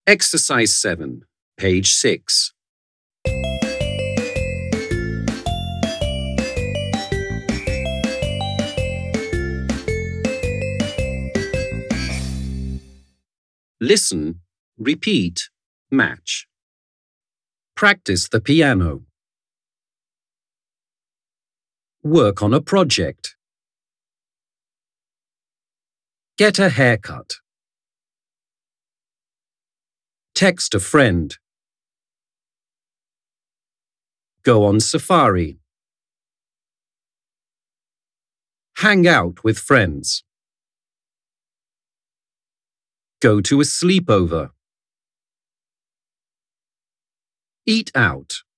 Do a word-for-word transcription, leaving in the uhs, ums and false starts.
Exercise seven, page six. Listen, repeat, match. Practice the piano. Work on a project. Get a haircut. Text a friend. Go on safari. Hang out with friends. Go to a sleepover. Eat out.